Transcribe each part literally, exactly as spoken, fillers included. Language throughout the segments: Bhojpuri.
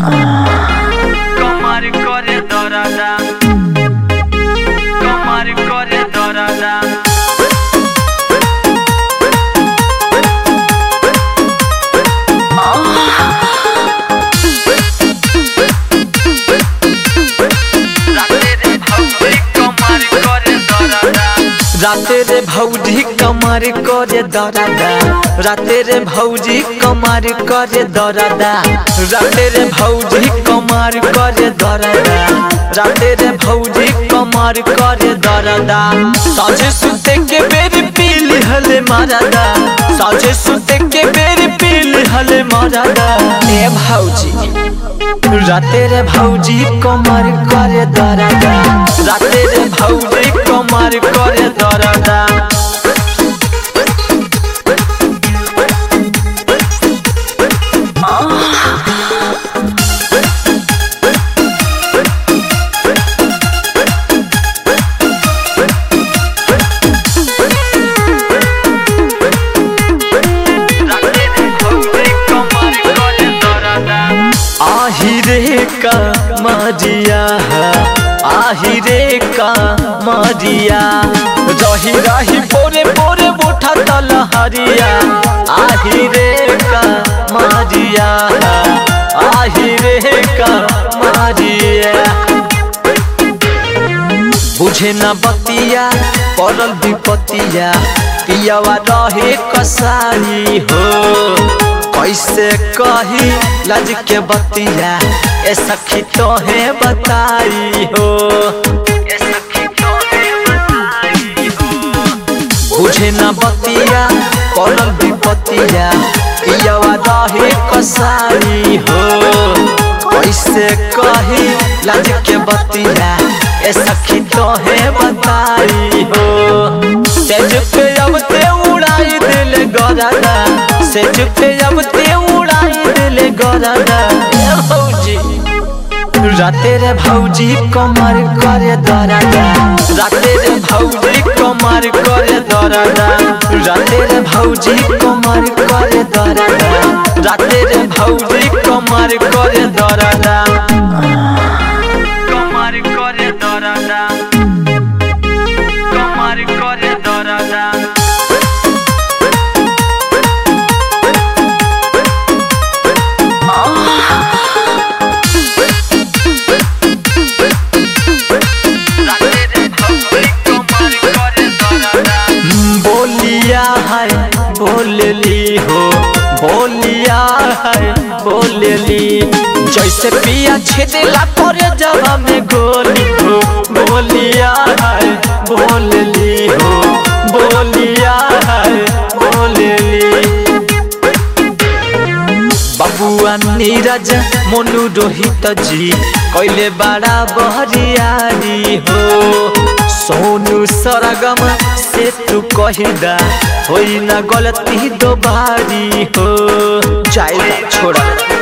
Komar kore dorada, komar kore dorada. राते रे भौजी कमर करे दरदा, राते रे भौजी कमर करे दरदा, राते रे भौजी कमर करे दरदा, राते रे भौजी कमर करे दरदा। साझे सुते के बेरी पील हले मारदा, साझे सुते के बेरी पील हले मारदा। ए भौजी राते रे भौजी कमर करे दरदा, राते रे भौजी कमर करे दरदा। आहिरे का मजिया आहिरे का मजिया रही रही बोरे बोरे उठा तलहरिया। आहिरे का मजिया आहिरे का मजिया बुझे न बतिया पड़ल विपतिया, पियावा रहे कसाई हो। कैसे कही लज के बतिया ए सखी तोहे बताई हो, ए सखी तोहे बताई हो। बुझे न बतिया पड़ल विपतिया, पियावा रहे कसाई हो। कैसे कही लज के बतिया ए सखी तोहे बताई हो। सेज पे अब ते उड़ाई दिल गरदा, सेज पे अब ते उड़ाई दिल गरदा। भौजी राते रे भौजी कमर करे दरदा, राते रे भौजी कमर करे दरदा, राते रे भौजी कमर करे दरदा, राते रे भौजी कमर करे दरदा। कमर करे दरदा, कमर करे दरदा। बोलिया है बोलली हो, बोलिया है बोलली जैसे पिया छेदेला करे जवा में गोली हो। बोलिया है बोलली हो, बोलिया है बोलली। बबुआ नीरज मोनू रोहित जी कैले बड़ा बहरियारी हो। सोनू सरगम से तू कहिदा होई ना गलती दोबारी हो, चाहे छोड़ा।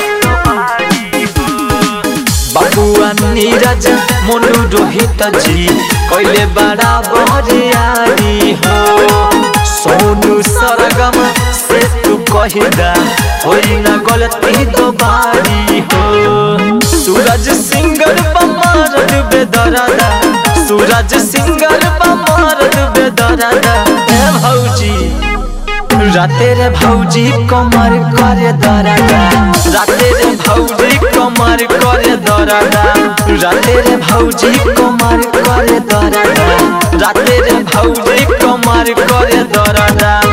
बबुआ नीरज मोनू रोहित जी कैले बड़ा बहरियारी हो। सोनू सरगम से तू कहिदा होई ना गलती दोबारी हो। सूरज सिंगर बमार डूबे दरदा, सूरज सिंगर बमार डूबे दरदा। ए भौजी राते रे भौजी कमर करे दरदा, राते रे भौजी कमर करे दरदा, राते रे भौजी कमर करे दरदा, राते रे भौजी कमर करे दरदा।